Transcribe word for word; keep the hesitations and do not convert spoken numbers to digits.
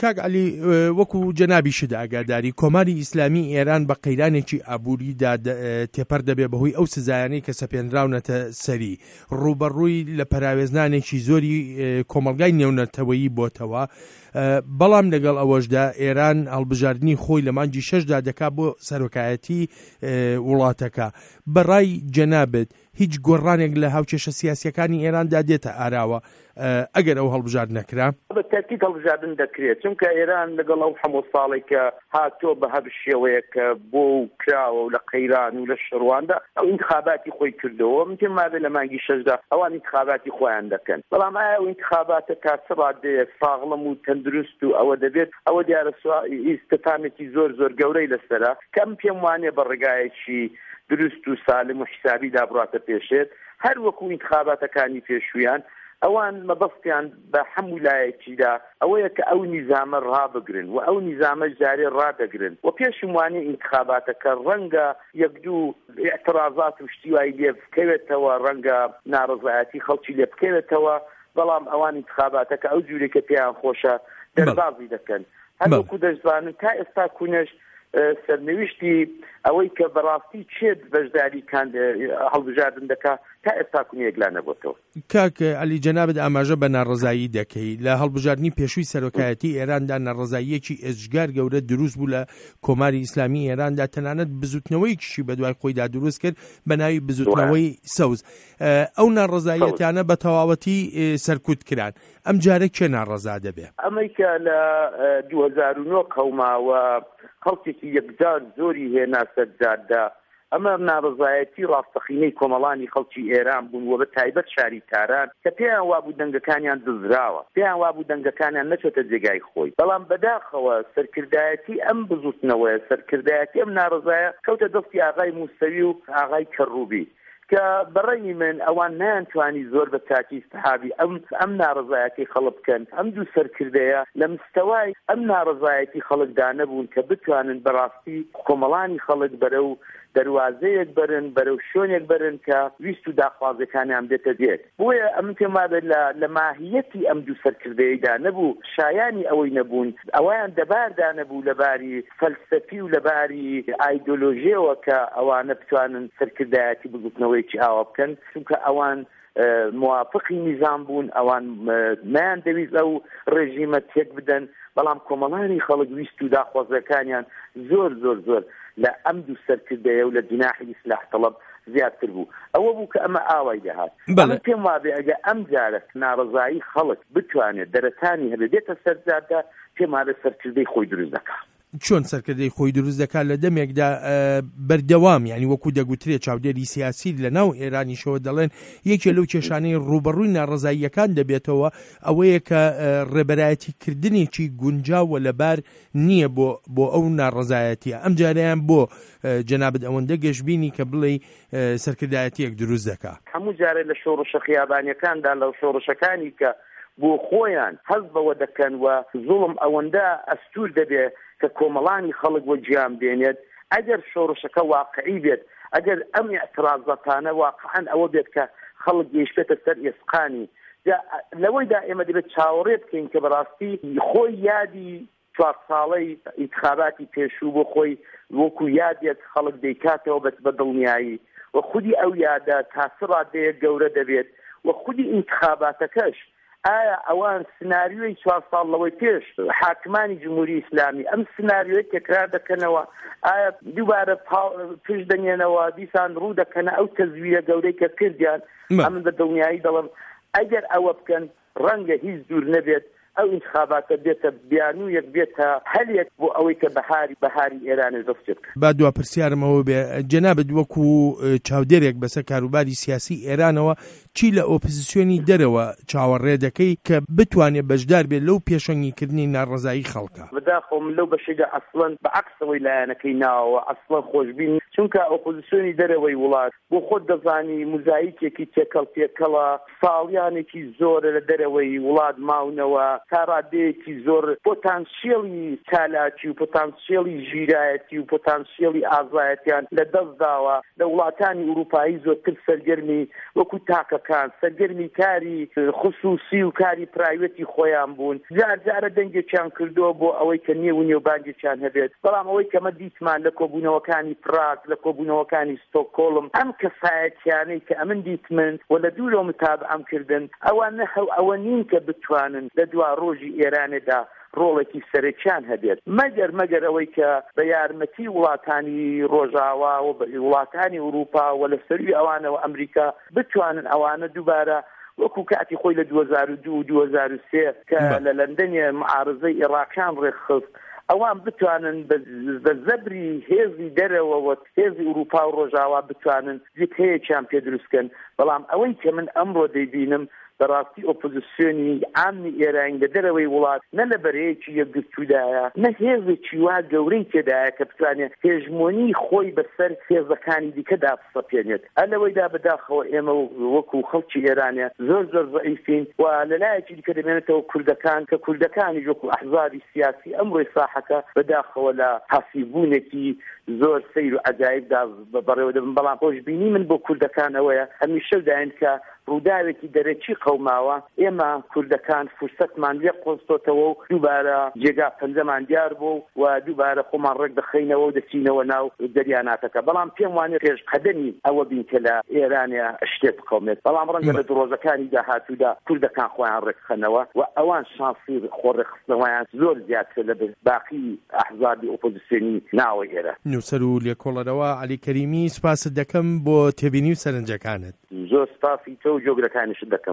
کاک عەلی وەکو جەنابی شت ئاگاداری کۆماری ئیسلامی ئێران بە قەیرانێکی ئابووریدا تێپەر دەبێ بەهۆی ئەو سزایانەی کە سەپێنراونەتە سەری ڕوبەڕووی لە پەراوێزنانێکی زۆری کۆمەڵگای نێونەتەوەیی بۆتەوە بەڵام لەگەڵ ئەوەشدا ئێران هەڵبژاردننی خۆی لە مانگی شەشدا دەکات بۆ سەرۆکایەتی وڵاتەکە بەڕای جەنابێت هیچ گۆڕانێک لە هاوچێشە سیاسیەکانی ئێراندا دێتە ئاراوە ئەگەر ئەو هەڵبژار نەکرا بە تاکید هەڵبژاردن دەکرێت چونکە ئێران لەگەڵ ئەو هەموو ساڵێک کە هاتۆ بە هەر شێوەیە کە بۆ کراوە و لە قەیران و لە شڕواندا ئەو انتخاباتی خۆی کردەوە من پێم وایە لە مانگی شەشدا ئەوان انتخاباتی خۆیان دەکەن بەڵام ئایا ئەو انتخاباتە کاتسەڵات ساغڵم و تەندروست و ئەوە دەبێت ئەوە دیارە ئیستفامێکی زۆر زۆر گەورەی لەسەرە کەم پێم وانێ بە ڕێگایەکی دروست و سالم و حسابی دابڕاتە پێشێت هەر وەکو انتخاباتەکانی پێشویان ئەوان مەبەستیان بە هەموو لایەکیدا ئەوەیە کە ئەو نیزامە ڕابگرن و ئەو نیزامە جارێ ڕادەگرن و پێشم وانێ انتخاباتەکە ڕەنگە یەک دوو ئێعترازات و شتی وای لێ بکەوێتەوە ڕەنگە ناڕەزایەتی خەڵکی لێ بکەوێتەوە بەڵام ئەوان انتخاباتەکە ئەو جوورێکە پێیان خۆشە دەربازی دەکەن هەروەکو دەشزانن تا ئێستا کوونەش سەرنوشتی ئەوەی کە بەڕاستی چێت بەشداری هەڵبژاردن دەکات تا ئێستا کوونی یەکلا نەبووتەوە. کاک عەلی جەنابت ئاماژە بە ناڕەزایی دەکەی لە هەڵبژاردننی پێشووی سەرۆکایەتی ئێراندا ناڕەزاییەکی ئێجگار گەورە دروست بوو لە کۆماری ئیسلامی ئێراندا تەنانەت بزوتنەوەیکیشی بە دوای خۆیدا دروست کرد بە ناوی بزوتنەوەی سەوز ئەو ناڕەزاییەتیانە بە تەواوەتی سەرکوت کران ئەم جارە کێ ناڕەزا دەبێ؟ ئەمەی کە لە دوو هەزار و نۆ قەوماوە خەڵکێکی یەکجار زۆری هێنا سەرجاردا ئەمە ناڕەزایەتی ڕاستەقینەی کۆمەڵانی خەڵکی ئێران بوون و بە تایبەت شاری تاران کە پێیان وابوو دەنگەکانیان دزراوە پێیان وابوو دەنگەکانیان نەچێتە جێگای خۆی بەڵام بەداخەوە سەرکردایەتی ئەم بزوتنەوەیە سەرکردایەتی ئەم ناڕەزایە کەوتە دەستی ئاغای موسەوی و ئاغای کەڕووبی کە بەڕێی من ئەوان نەیانتوانی زۆر بە تاکی استحابی ئەم ئەم ناڕەزایەتی خەڵک بکەن ئەم دوو سەرکردەیە لە مستەوای ئەم ناڕەزایەتی خەڵکدا نەبوون کە بتوانن بەڕاستی کۆمەڵانی خەڵک بەرەو دەواازەیەک برن بەرەو شوێنێک برن کە ویست و داخوازەکانیان بێتە دێت بۆیە ئەم پێما لە ماهیەتی ئەم دوو سەرکردەیەدا نەبوو شایانی ئەوەی نەبوون ئەویان دەباردا نەبوو لەباری فەلسەفی و لەباری ئایدۆلۆژیەوە کە ئەوانە بتوانن سەرکردایەتی بزوتنەوەیکی ئاوا بکەن چونکە ئەوان موافقی نیزام بوون ئەوان مایان دەویست ئەو ڕێژیمە تێک بدەن بەڵام کۆمەڵانی خەڵک ویست و داخوازەکانیان زۆر زۆر زۆر لە ئەم دوو سەرکردەیە و لە جناحی ئیسلاح تەڵەب زیاتر بوو ئەوە بوو کە ئەمە ئاوای دەهات ئەمە پێم وابێ ئەگە ئەم جارە ناڕەزایی خەڵک بتوانێت دەرەتانی هەبێتە سەرجاردا پێم وابێ سەرکردەی خۆی دروست دەکات چۆن سەرکردەی خۆی دروست دەکات لە دەمێکدا بەردەوام یعنی وەکو دەگوترێت چاودێری سیاسی لە ناو ئێرانیشەوە دەڵێن یەکێ لەو کێشانەی ڕوبەڕووی ناڕەزاییەکان دەبێتەوە ئەوەیە کە ڕێبەرایەتیکردنێکی گونجاوە لەبار نییە بۆ بۆ ئەو ناڕەزایەتیە ئەم جاریان بۆ جەنابەت ئەوەندە گەشتبینی کە بڵێ سەرکردایەتیەک دروست دەکات هەموو جارێ لە شۆڕشە خیابانیەکاندا لەو شۆڕشەکانی کە بۆ خۆیان هەز بەوە دەکەن و زوڵم ئەوەندە ئەستور دەبێت کە کۆمەڵانی خەڵک وە گیان بێنێت ئەگەر شۆڕشەکە واقعی بێت ئەگەر ئەم اعتراضەتانە واقعاً ئەوە بێت کە خەڵک گەیشتێتە سەر ئێسقانی لەوەیدا ئێمە دەبێت چاوەڕێ بکەین کە بەڕاستی خۆی یادی چوار ساڵەی ئینتخاباتی پێشوو بۆ خۆی وەکو یادێک خەڵک دەیکاتەوە بەس بە دڵنیایی و خودی ئەو یادە تاسڕادەیە گەورە دەبێت و خودی ئینتخاباتەکەش ئایا ئەوان سناریۆی چوار ساڵ لەوەی پێش حاکمانی جمهوری ئیسلامی ئەم سناریۆی تکرار دەکەنەوە ئایا دووبارە پشت دەنێنەوە دیسان ڕوو دەکەنە ئەو تەزویرە گەورەی کە کردیان ئەم بە دڵنیایی دەڵم ئەگەر ئەوە بکەن ڕەنگە هیچ دوور نەبێت ئەو انتخاباتە بێتە بیانوویەک بێتە هەلێک بۆ ئەوەی کە بەهاری بەهاری ئێرانە دەستێت با دوا پرسیارمەوە بێ جەنابەت وەکو چاودێرێک بەسەر کاروباری سیاسی ئێرانەوە چی لە ئۆپۆزیسیۆنی دەرەوە چاوەڕێ دەکەی کە بتوانێت بەشدار بێت لەو پێشەنگیکردنی ناڕەزایی خەڵکە بەداخەوە من لەو بەشێدا ئەسڵەن بەعەکسەوەی لایەنەکەی ناوەوە ئەسڵەن خۆشببین چونکە ئۆپۆزیسیۆنی دەرەوەی وڵات بۆ خۆت دەزانی موزاییکێکی تێکەڵ تێکەڵە ساڵیانێکی زۆرە لە دەرەوەی وڵات ماونەوە تا ڕادەیەکی زۆر پۆتانسیێڵی چالاکی و پۆتانسیێڵی ژیرایەتی و پۆتانسیێڵی ئازایەتیان لە دەست داوە لە وڵاتانی ئوروپایی زۆرتر سەرگەرمی وەکو تاکە کوردەکان سەرگەرمی کاری خصوصی و کاری پرایوەتی خۆیان بوون جار جارە دەنگێکیان کردووە بۆ ئەوەی کە نێو نێوبانگێکیان هەبێت بەڵام ئەوەی کەمە دیتمان لە کۆبوونەوەکانی پراگ لە کۆبوونەوەکانی ستۆکۆڵم ئەم کەفایەتیانەی کە ئەمن دیتمن و لە دوورەوە متابعەم کردن ئەوان نەهەو ئەوە نین کە بتوانن لە دوا ڕۆژی ئێرانێدا ڕۆڵێکی سەرەکیان هەبێت مەگەر مەگەر ئەوەی کە بە یارمەتی وڵاتانی ڕۆژاوا و وڵاتانی ئوروپا و لە سەروی ئەوانەوە ئەمریکا بتوانن ئەوانە دووبارە وەکو کاتی خۆی لە دوو هەزار و دوو و دوو هەزار و سێ کە لە لەندەنیە معارزەی عێراقیان ڕێکخست ئەوان بتوانن بە زەبری هێزی دەرەوە هێزی ئوروپا و ڕۆژاوا بتوانن جێت هەیەکیان پێ دروستکەن بەڵام ئەوەی کە من ئەمڕۆ دەیبینم بەڕاستی ئۆپۆزیسیۆنی عامی ئێرانی لە دەرەوەی وڵات نە لە بەرەیەکی یەکگرتوودایە نە هێزێکی وا گەورەی تێدایە کە بتوانێت هێژمۆنی خۆی بەسەر هێزەکانی دیکەدا بسەپێنێت ئەلەوەیدا بەداخەوە ئێمە وەکو خەڵکی ئێرانە زۆر زۆر ضعیفین و لەلایەکی دیکە دەمێنێتەوە کوردەکان کە کوردەکانی وەکو ئەحزابی سیاسی ئەمڕۆی ساحەکە بەداخەوە لە حەسیبوونێکی زۆر سەیر و عەجایبدا بەڕێوە دەبن بەڵام خۆشببینی من بۆ کوردەکان ئەوەیە هەمیشە داین کە ڕووداوێکی دەرەکی قەوماوە ئێمە کوردەکان فرسەتمان لێ قۆستۆتەوە و دووبارە جێگا پەنجەمان دیار بوو و دووبارە خۆمان ڕێک دەخەینەوە و دەچینەوە ناو دەریاناتەکە بەڵام پێم وانێ پێشقەدەمی ئەوە بین کە لە ئێرانیا شتێ بقەومێت بەڵام ڕەنگە لە درۆزەکانی داهاتوودا کوردەکان خۆیان ڕێکخەنەوە و ئەوان شانسی خۆڕێخستنەوەیان زۆر زیاتر لە باقی ئەحزابی ئۆپۆزیسیۆنی ناوە ئێرە نووسەر و لێکۆڵەرەوە عەلی کەریمی سوپاست دەکەم بۆ تێبینی و سەرنجەکانت زۆر سپاسی تۆ و جۆگرەکانیشت دەکەم